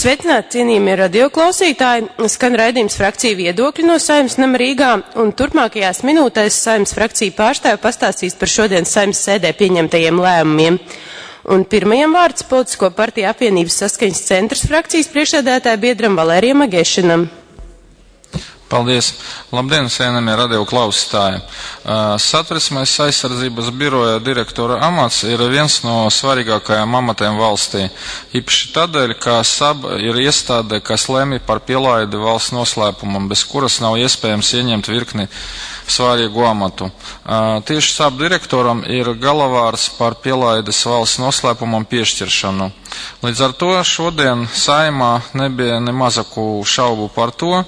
Sveicināti, cienījamie radioklausītāji! Skan raidījums Frakcija viedokļi no Saeimas nama Rīgā, un turpmākajās minūtēs Saeimas frakcija pārstāve pastāstīs par šodienas Saeimas sēdē pieņemtajiem lēmumiem. Un pirmajam vārds Politisko partiju apvienības Saskaņas centrs frakcijas priekšsēdētāja biedram Valērijam Agešinam. Paldies! Labdien, cienījamie radio klausītāji! Satversmes aizsardzības biroja direktora amats ir viens no svarīgākajiem amatiem valstī. Īpaši tādēļ, ka SAB ir iestāde, kas lemj par pielaidi valsts noslēpumam, bez kuras nav iespējams ieņemt virkni svarīgu amatu. Tieši SAB direktoram ir galavārs par pielaides valsts noslēpumam piešķiršanu. Līdz ar to šodien Saeimā nebija ne mazaku šaubu par to,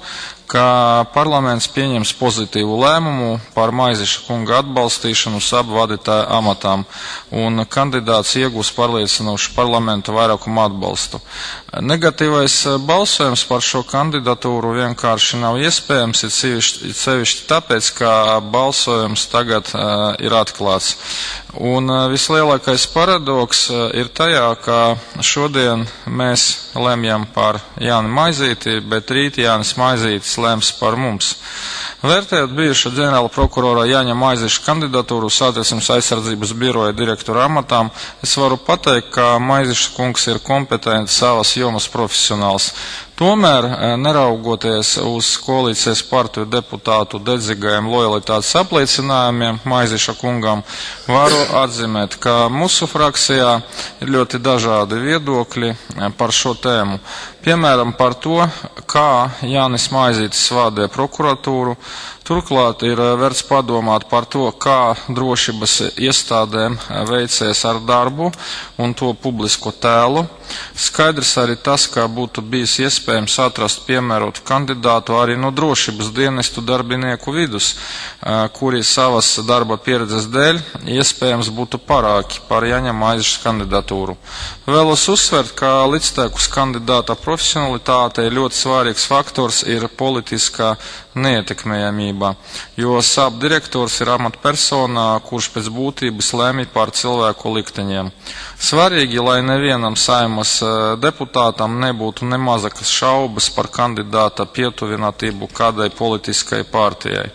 ka parlaments pieņems pozitīvu lēmumu par Maiziša kunga atbalstīšanu SAB vadītāja amatām, un kandidāts iegūs pārliecinošu parlamentu vairākumu atbalstu. Negatīvais balsojums par šo kandidatūru vienkārši nav iespējams, it sevišķi tāpēc, ka balsojums tagad ir atklāts. Un vislielākais paradoks ir tajā, ka šodien mēs lemjam par Jāni Maizīti, bet rīt Jānis Maizītis lems par mums. Vērtējot bijuša ģenerāla prokurora Jāņa Maiziša kandidatūru Satversmes aizsardzības biroja direktora amatām, es varu pateikt, ka Maiziša kungs ir kompetents savas jomas profesionāls. Tomēr, neraugoties uz koalīcijas partiju deputātu dedzīgajiem lojalitātes apliecinājumiem Maiziša kungam, varu atzīmēt, ka mūsu frakcijā ir ļoti dažādi viedokļi par šo tēmu. Piemēram, par to, kā Jānis Maizītis vādīja prokuratūru. Turklāt ir vērts padomāt par to, kā drošības iestādēm veicies ar darbu un to publisko tēlu. Skaidrs arī tas, ka būtu bijis iespējams atrast piemērotu kandidātu arī no drošības dienestu darbinieku vidus, kuri savas darba pieredzes dēļ iespējams būtu parāki par Jāņa Maiziša kandidatūru. Vēlos uzsvert, ka līdztekus kandidāta profesionalitāte ļoti svarīgs faktors ir politiskā neietekmējamība, jo SAB direktors ir amatpersonā, kurš pēc būtības lemj par cilvēku likteņiem. Svarīgi, lai nevienam Saeimas deputātam nebūtu nemazakas šaubas par kandidāta pietuvinātību kādai politiskai partijai.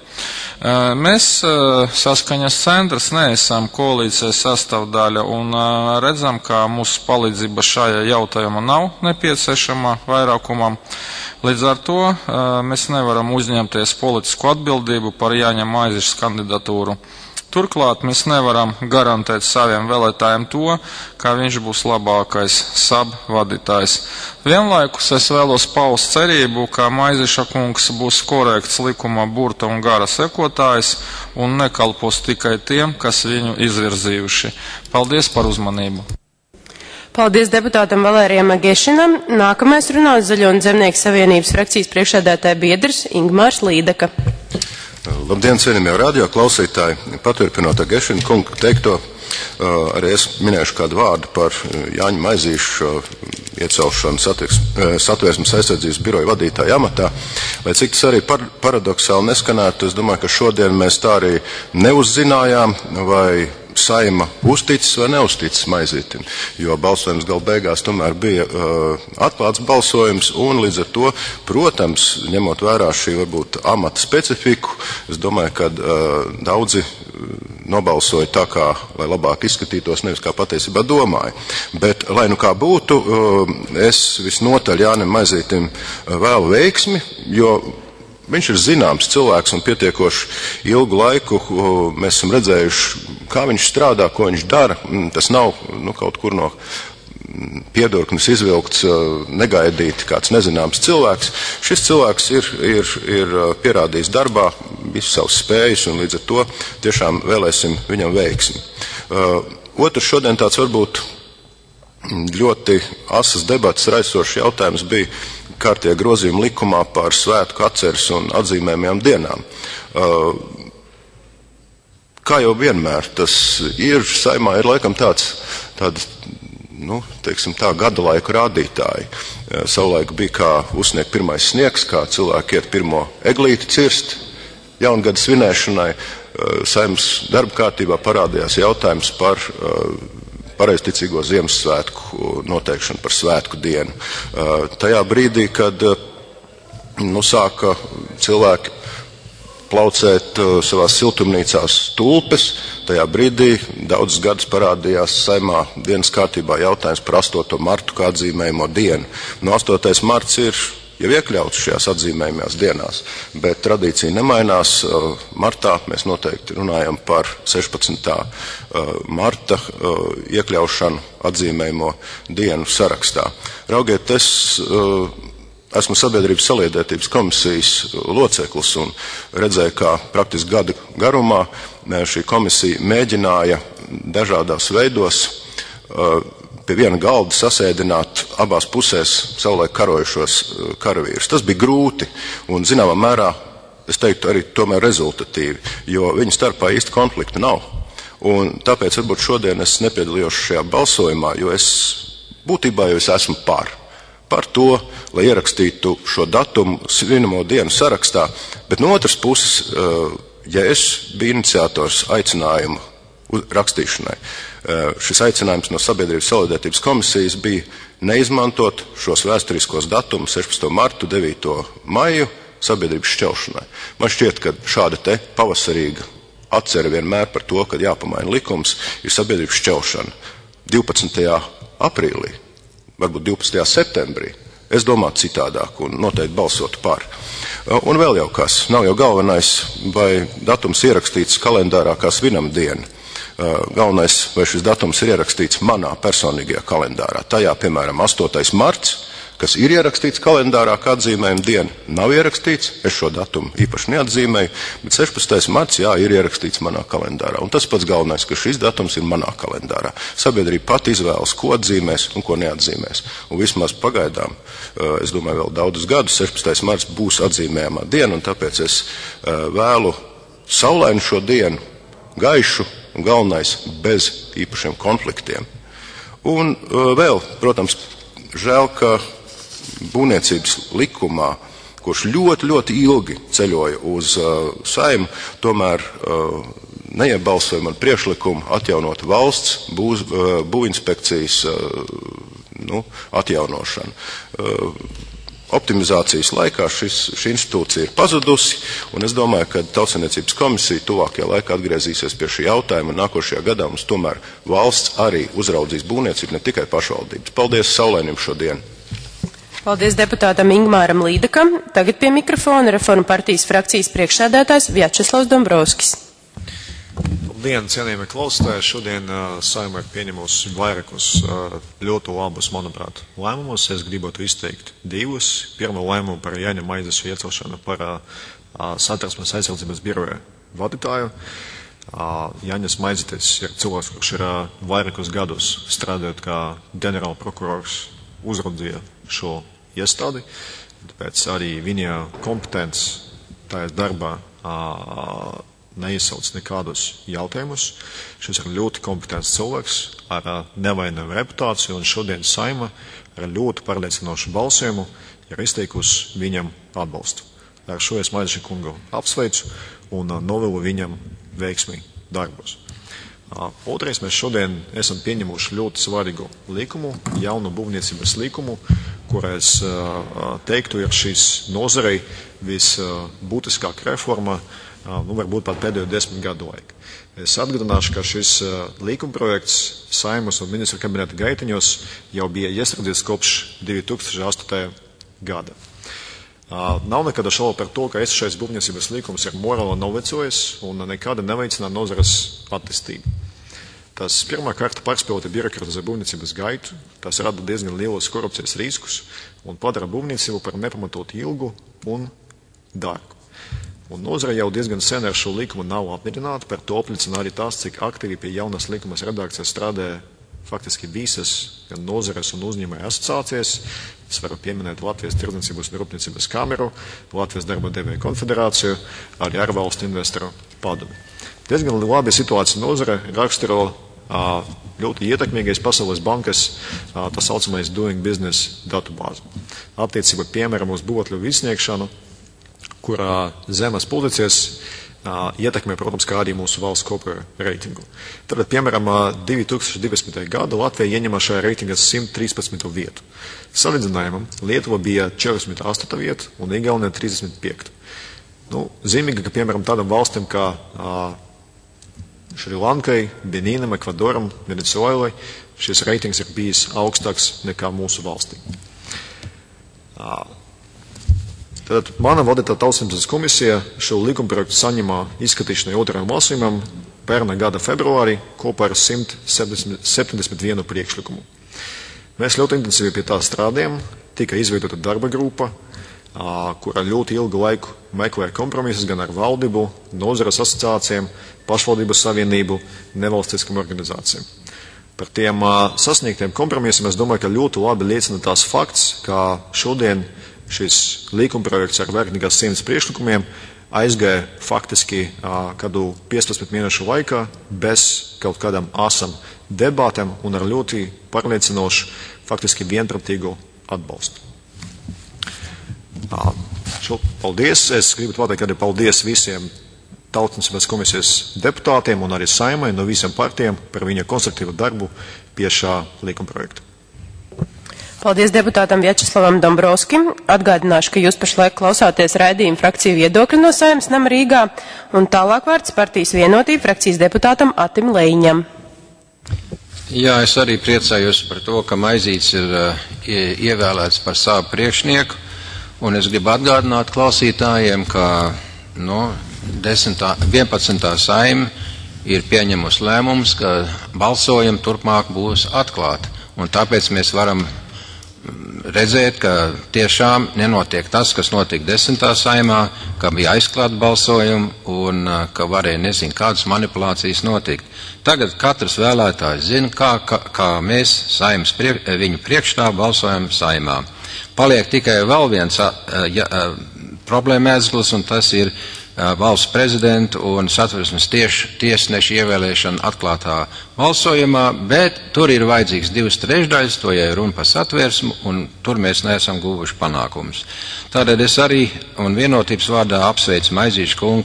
Mēs, Saskaņas centrs, neesam koalīcijas sastāvdaļa un redzam, ka mūsu palīdzība šajā jautājumā nav nepieciešama vairākumam. Līdz ar to mēs nevaram uzņemties politisku atbildību par Jāņa Maizišas kandidatūru. Turklāt mēs nevaram garantēt saviem vēlētājiem to, ka viņš būs labākais SAB vadītājs. Vienlaikus es vēlos paust cerību, ka Maiziša kungs būs korekts likuma burta un gara sekotājs un nekalpos tikai tiem, kas viņu izvirzījuši. Paldies par uzmanību! Paldies deputātam Valērijam Agešinam. Nākamais runās Zaļo un Zemnieku savienības frakcijas priekšsēdētāja biedrs Ingmārs Līdaka. Labdien, cienījamie radio klausītāji! Paturpinot Agešina kunga teikto, arī es minēšu kādu vārdu par Jāņa Maizīšu iecelšanu Satversmes aizsardzības biroja vadītāja amatā. Lai cik tas arī paradoksāli neskanētu, es domāju, ka šodien mēs tā arī neuzzinājām, vai Saeima uzticis vai neuzticis Maizītim, jo balsojums gal beigās tomēr bija atklāts balsojums, un līdz ar to, protams, ņemot vērā šī varbūt amata specifiku, es domāju, ka daudzi nobalsoja tā, kā, lai labāk izskatītos, nevis kā patiesībā domāja. Bet, lai nu kā būtu, es visnotaļ Jānim Maizītim vēlu veiksmi, jo viņš ir zināms cilvēks un pietiekoši ilgu laiku mēs esam redzējuši, kā viņš strādā, ko viņš dara. Tas nav kaut kur no piedurknes izvilkts, negaidīti kāds nezināms cilvēks. Šis cilvēks ir pierādījis darbā visu savus spējas, un līdz ar to tiešām vēlēsim viņam veiksmi. Otrs šodien tāds varbūt ļoti asas debatas raisošs jautājums bija kārtie grozījumi likumā par svētku atceres un atzīmējumiem dienām. Kā jau vienmēr tas ir, Saeimā ir laikam tādi, teiksim tā, gada laika rādītāji. Savulaik bija kā uzsniegt pirmais sniegs, kā cilvēki iet pirmo eglīti cirst jaungada svinēšanai. Saeimas darba kārtībā parādījās jautājums par pareizticīgo Ziemassvētku noteikšanu par svētku dienu. Tajā brīdī, kad sāka cilvēki plaucēt savās siltumnīcās tulpes, tajā brīdī daudzus gadus parādījās Saeimā dienas kārtībā jautājums par 8. martu kā atzīmējamo dienu. 8. marts ir jau iekļauts šajās atzīmējumās dienās, bet tradīcija nemainās. Martā mēs noteikti runājam par 16. marta iekļaušanu atzīmējamo dienu sarakstā. Raugiet, es esmu Sabiedrības saliedētības komisijas loceklis un redzēju, kā praktiski gada garumā šī komisija mēģināja dažādās veidos pie viena galda sasēdināt abās pusēs savulaik karojušos karavīrus. Tas bija grūti un, zināmā mērā, es teiktu, arī tomēr rezultatīvi, jo viņu starpā īsti konflikta nav. Un tāpēc varbūt šodien es nepiedalījos šajā balsojumā, jo es būtībā jau esmu par to, lai ierakstītu šo datumu svinamo dienu sarakstā, bet no otras puses, ja es biju iniciators aicinājumu rakstīšanai, šis aicinājums no Sabiedrības saliedētības komisijas bija neizmantot šos vēsturiskos datumus 16. martu, 9. maiju sabiedrības šķelšanai. Man šķiet, ka šāda te pavasarīga atcere vienmēr par to, kad jāpamaina likums, ir sabiedrības šķelšana. 12. aprīlī, varbūt 12. septembrī, es domātu citādāk un noteikti balsotu par. Un vēl jau kas, nav jau galvenais, vai datums ierakstīts kalendārā kā svinam dienu. Galvenais, vai šis datums ir ierakstīts manā personīgajā kalendārā. Tajā, piemēram, 8. marts, kas ir ierakstīts kalendārā kā atzīmējuma diena, nav ierakstīts, es šo datumu īpaši neatzīmēju, bet 16. marts, jā, ir ierakstīts manā kalendārā. Un tas pats galvenais, ka šis datums ir manā kalendārā. Sabiedrība pat izvēlas, ko atzīmēs un ko neatzīmēs. Un vismaz pagaidām, es domāju, vēl daudzus gadus, 16. marts būs atzīmējamā diena, un tāpēc es vēlu saulainu šo dienu, gaišu, un galvenais bez īpašiem konfliktiem. Un vēl, protams, žēl, ka būvniecības likumā, kurš ļoti, ļoti ilgi ceļoja uz Saeimu, tomēr neiebalsoja man priekšlikumu atjaunot valsts būvinspekcijas atjaunošanu. Optimizācijas laikā šī institūcija ir pazudusi, un es domāju, ka Tautsaimniecības komisija tuvākajā laikā atgriezīsies pie šī jautājuma, un nākošajā gadā mums tomēr valsts arī uzraudzīs būvniecību, ne tikai pašvaldības. Paldies saulainim šodien! Paldies deputātam Ingmāram Līdakam. Tagad pie mikrofona Reformu partijas frakcijas priekšsēdētājs Vjačeslavs Dombrovskis. Labdien, cienījamie klausītāji! Šodien Saeima ir pieņemusi vairākus ļoti labus, manuprāt, lēmumus. Es gribētu izteikt divus. Pirmo lēmumu par Jāņa Maizesu iecelšanu par Satversmes aizsardzības biroja vadītāju. Jānis Maizetis ir cilvēks, kurš ir vairākus gadus strādājot kā ģenerāla prokurors, uzraudzīja šo iestādi. Tāpēc arī viņa kompetence tajā darbā neizsauc nekādus jautājumus. Šis ir ļoti kompetents cilvēks ar nevainojumu reputāciju, un šodien Saeima ar ļoti pārliecinošu balsojumu ir izteikusi viņam atbalstu. Ar šo es Maizeša kungu apsveicu un novēlu viņam veiksmi darbos. Otrais, mēs šodien esam pieņemuši ļoti svarīgu likumu, jaunu būvniecības likumu, kurā es teiktu, ir šīs nozarei visbūtiskāka reforma, varbūt pat pēdējo 10 gadu laiku. Es atgādināšu, ka šis likumprojekts Saeimas un ministru kabineta gaitiņos jau bija iestrādīts kopš 2008. gada. Nav nekāda šauba par to, ka esošais būvniecības likums ir morāli novecojis un nekāda neveicina nozares attīstību. Tas pirmkārt pārspēlēti birokratizē būvniecības gaitu, tas rada diezgan lielos korupcijas riskus un padara būvniecību par nepamatot ilgu un dārgu. Un nozare jau diezgan sen ar šo likumu nav apmierināta, par to apliecina arī tas, cik aktīvi pie jaunas likumas redakcijas strādāja faktiski visas gan nozares un uzņēmēju asociācijas. Es varu pieminēt Latvijas tirdzniecības un rūpniecības kameru, Latvijas darba devēju konfederāciju, arī ārvalstu investoru padomi. Diezgan labi situācija nozare raksturo ļoti ietekmīgais Pasaules bankas tā saucamais Doing Business datubāze. Attiecībā, piemēram, uz būvotļu izsniegšanu kurā zemes pozīcijas ietekmē, protams, kā arī mūsu valsts kopējo reitingu. Tātad, piemēram, 2020. gada Latvija ieņem šajā reitingā 113. vietu. Salīdzinājumam Lietuva bija 48. vieta un Igaunija 35. Zīmīgi, ka, piemēram, tādam valstim kā Šrilankai, Benīnam, Ekvadoram, Venecuēlai šis reitings ir bijis augstāks nekā mūsu valstī. Tātad mana vadītā Tautsaimniecības komisija šo likumprojektu saņemā izskatīšanai otrajam lasījumam pērnā gada februārī kopā ar 171 priekšlikumu. Mēs ļoti intensīvi pie tā strādājam, tika izveidota darba grupa, kurā ļoti ilgu laiku meklēja kompromisus gan ar valdību, nozares asociācijām, pašvaldību savienību, nevalstiskām organizācijām. Par tiem sasniegtiem kompromisiem es domāju, ka ļoti labi liecina tās fakts, ka šodien šis likumprojekts ar vairāk nekā 100 priekšlikumiem aizgāja faktiski kādu 15 mēnešu laikā bez kaut kādām asam debatēm un ar ļoti pārliecinošu, faktiski vienprātīgu atbalstu. Paldies! Es gribu pateikt arī paldies visiem Tautsaimniecības komisijas deputātiem un arī Saeimai no visiem partijiem par viņa konstruktīvu darbu pie šā likumprojekta. Paldies deputātam Vjačeslavam Dombrovskim. Atgādināšu, ka jūs pašlaik klausāties raidījuma frakciju viedokļu no Saeimas nama Rīgā, un tālāk vārds partijas vienotība frakcijas deputātam Atim Leiņam. Jā, es arī priecājos par to, ka Maizīts ir ievēlēts par savu priekšnieku, un es gribu atgādināt klausītājiem, ka 11. Saeima ir pieņemusi lēmums, ka balsojumi turpmāk būs atklāti, un tāpēc mēs varam redzēt, ka tiešām nenotiek tas, kas notika 10. Saeimā, ka bija aizklāta balsojumi un ka varēja nezinu kādas manipulācijas notikt. Tagad katrs vēlētājs zina, kā mēs Saeimas viņu priekšstāvu balsojam Saeimā. Paliek tikai vēl viens problēmēzglis, un tas ir valsts prezidentu un Satversmes tiesnešu ievēlēšana atklātā balsojumā, bet tur ir vajadzīgs 2/3, to jau ir runa par Satversmu, un tur mēs neesam guvuši panākumus. Tādēļ es arī un vienotības vārdā apsveicu Maizīšu kungu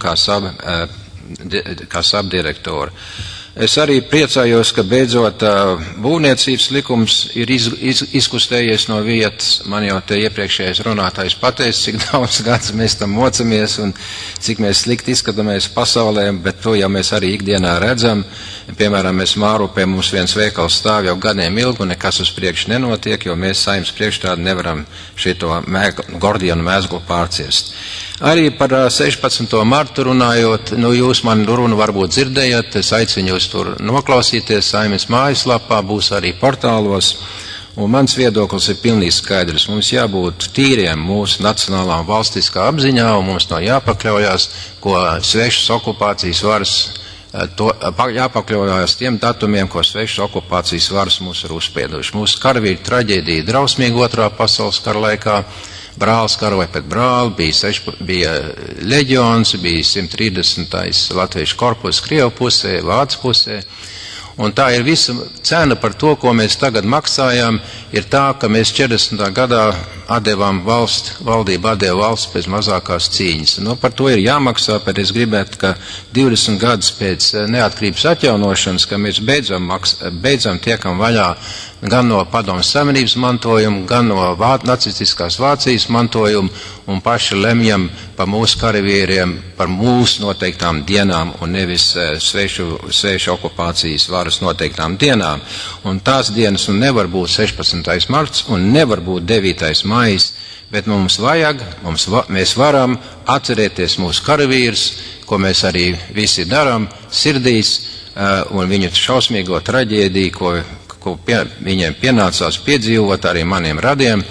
kā sabdirektoru. Es arī priecājos, ka beidzot būvniecības likums ir izkustējies no vietas. Man jau te iepriekšējais runātājs pateica, cik daudz gadus mēs tam mocamies un cik mēs slikti izskatāmies pasaulē, bet to jau mēs arī ikdienā redzam. Piemēram, mēs Mārupē, mums viens veikals stāv jau gadiem ilgi un nekas uz priekšu nenotiek, jo mēs Saeimas priekšstādi nevaram šito Gordianu mēzglu pārcirst. Arī par 16. martu runājot, jūs man runu varbūt dzirdējat, es aicinu jūs tur noklausīties, Saeimas mājaslapā, būs arī portālos, un mans viedoklis ir pilnīgi skaidrs. Mums jābūt tīriem mūsu nacionālā un valstiskā apziņā, un mums nav jāpakļaujās, ko svešas okupācijas varas, jāpakļaujās tiem datumiem, ko svešas okupācijas varas mūs ir uzspieduši. Mūsu karavīru traģēdija drausmīgi 2. pasaules kara laikā, brālis karoja pret brāli, bija leģions, bija 130. latviešu korpus Krievu pusē, Vācu pusē. Un tā ir visa cena par to, ko mēs tagad maksājam, ir tā, ka mēs 40. gadā valdība atdeva valsts pēc mazākās cīņas. Par to ir jāmaksā, bet es gribētu, ka 20 gadus pēc neatkarības atjaunošanas, ka mēs beidzam tiekam vaļā gan no Padomju Savienības mantojuma, gan no nacistiskās Vācijas mantojuma un paši lemjam par mūsu karavīriem, par mūsu noteiktām dienām un nevis svešu okupācijas varas noteiktām dienām. Un tās dienas nevar būt 16. marts un nevar būt 9. maijs, bet mēs varam atcerēties mūsu karavīrus, ko mēs arī visi darām sirdīs, un viņu šausmīgo traģēdiju, ko viņiem pienācās piedzīvot arī maniem radiem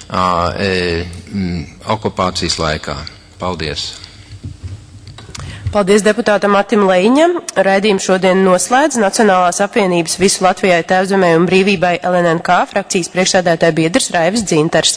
okupācijas laikā. Paldies! Paldies deputātam Atim Leiņam. Raidījumu šodien noslēdz Nacionālās apvienības Visu Latvijai Tēvzemē un brīvībai LNNK frakcijas priekšsēdētāja biedrs Raivis Dzintars.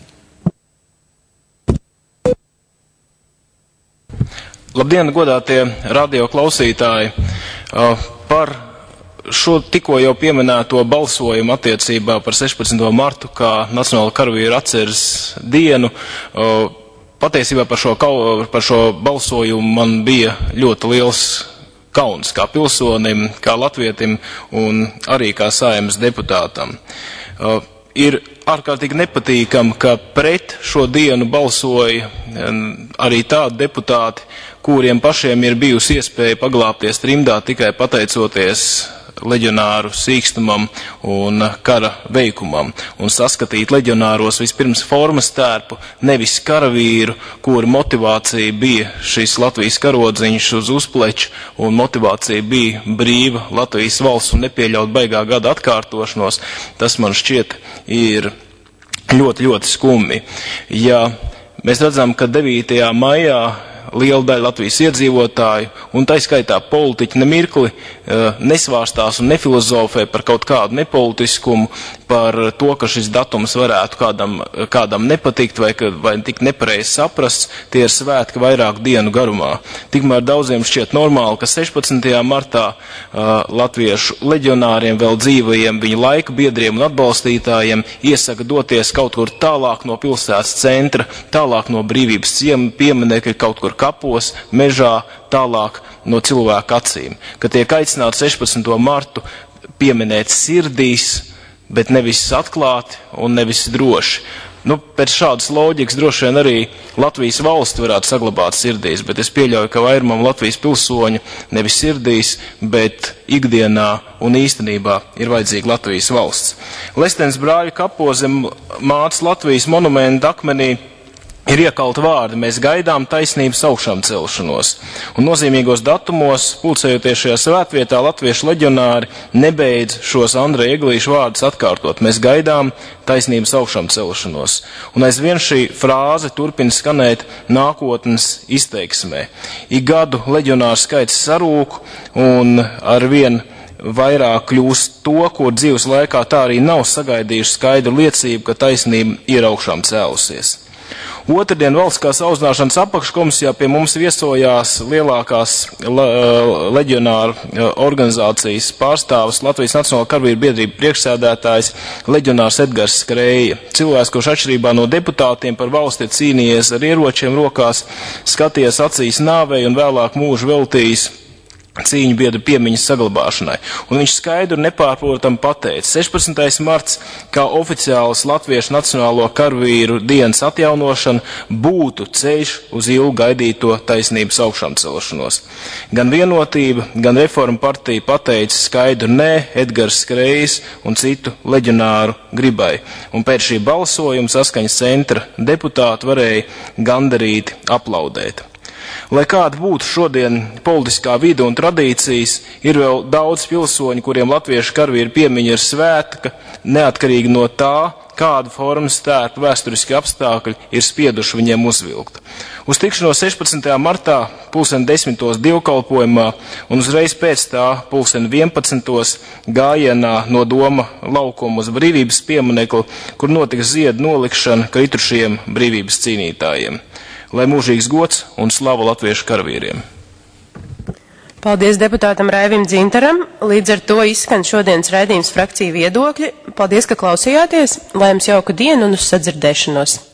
Labdien, godātie radio klausītāji! Par šo tikko jau pieminēto balsojumu attiecībā par 16. martu kā Nacionālo karavīru atceres dienu patiesībā par šo balsojumu man bija ļoti liels kauns kā pilsonim, kā latvietim un arī kā Saeimas deputātam. Ir ārkārtīgi nepatīkami, ka pret šo dienu balsoja arī tādi deputāti, kuriem pašiem ir bijusi iespēja paglāpties trimdā tikai pateicoties leģionāru sīkstumam un kara veikumam, un saskatīt leģionāros vispirms formas tērpu, nevis karavīru, kura motivācija bija šis Latvijas karodziņš uz uzpleču, un motivācija bija brīva Latvijas valsts un nepieļaut baigā gada atkārtošanos. Tas man šķiet ir ļoti, ļoti skumji. Ja mēs redzam, ka 9. maijā liela daļa Latvijas iedzīvotāju, un tā skaitā politiķi nemirkli nesvārstās un nefilozofē par kaut kādu nepolitiskumu, par to, ka šis datums varētu kādam nepatikt vai tik nepareizi saprasts, tie ir svētki vairāku dienu garumā. Tikmēr daudziem šķiet normāli, ka 16. martā latviešu leģionāriem vēl dzīvajiem, viņu laika biedriem un atbalstītājiem iesaka doties kaut kur tālāk no pilsētas centra, tālāk no brīvības pieminekļa, kaut kur kapos, mežā, tālāk no cilvēku acīm, ka tiek aicināts 16. martu pieminēt sirdīs, bet nevis atklāti un nevis droši. Pēc šādas loģikas droši vien arī Latvijas valsti varētu saglabāt sirdīs, bet es pieļauju, ka vairumam Latvijas pilsoņu nevis sirdīs, bet ikdienā un īstenībā ir vajadzīga Latvijas valsts. Lestenes brāļu kapos zem Mātes Latvijas monumenta akmenī ir iekalti vārdi: mēs gaidām taisnības augšām celšanos. Un nozīmīgos datumos, pulcējoties šajā svētvietā, latviešu leģionāri nebeidz šos Andreja Eglīša vārdus atkārtot: mēs gaidām taisnības augšām celšanos. Un aizvien šī frāze turpina skanēt nākotnes izteiksmē. Ik gadu leģionāru skaits sarūk, un arvien vairāk kļūst to, kur dzīves laikā tā arī nav sagaidījuši skaidru liecību, ka taisnība ir augšām cēlusies. Otrdien valstiskās audzināšanas apakškomisijā pie mums viesojās lielākās leģionāru organizācijas pārstāvis, Latvijas Nacionālā karavīru biedrība priekšsēdētājs leģionārs Edgars Skreja. Cilvēks, kurš atšķirībā no deputātiem par valsti ir cīnījies ar ieročiem rokās, skaties acīs nāvei un vēlāk mūžu veltījis cīņu biedru piemiņas saglabāšanai. Un viņš skaidru nepārprotam pateica: 16. marts kā oficiāls Latviešu Nacionālo karavīru dienas atjaunošana būtu ceļš uz ilgu gaidīto taisnības augšām celšanos. Gan Vienotība, gan Reforma partija pateica skaidru nē Edgars Skrejas un citu leģionāru gribai. Un pēc šī balsojuma Saskaņas centra deputāti varēja gandarīti aplaudēt. Lai kāda būtu šodien politiskā vide un tradīcijas, ir vēl daudz pilsoņu, kuriem latviešu karavīru piemiņa ir svētka, neatkarīgi no tā, kādu formas tērpu vēsturiski apstākļi ir spieduši viņiem uzvilkt. Uz tikšanos 16. martā 10:00 dievkalpojumā un uzreiz pēc tā 11:00 gājienā no Doma laukuma uz brīvības pieminekli, kur notiks ziedu nolikšana kritušajiem brīvības cīnītājiem. Lai mūžīgs gods un slava latviešu karavīriem. Paldies deputātam Raivim Dzintaram. Līdz ar to izskan šodienas raidījums Frakcija viedokļi. Paldies, ka klausījāties. Lai jums jauka diena un uz sadzirdēšanos.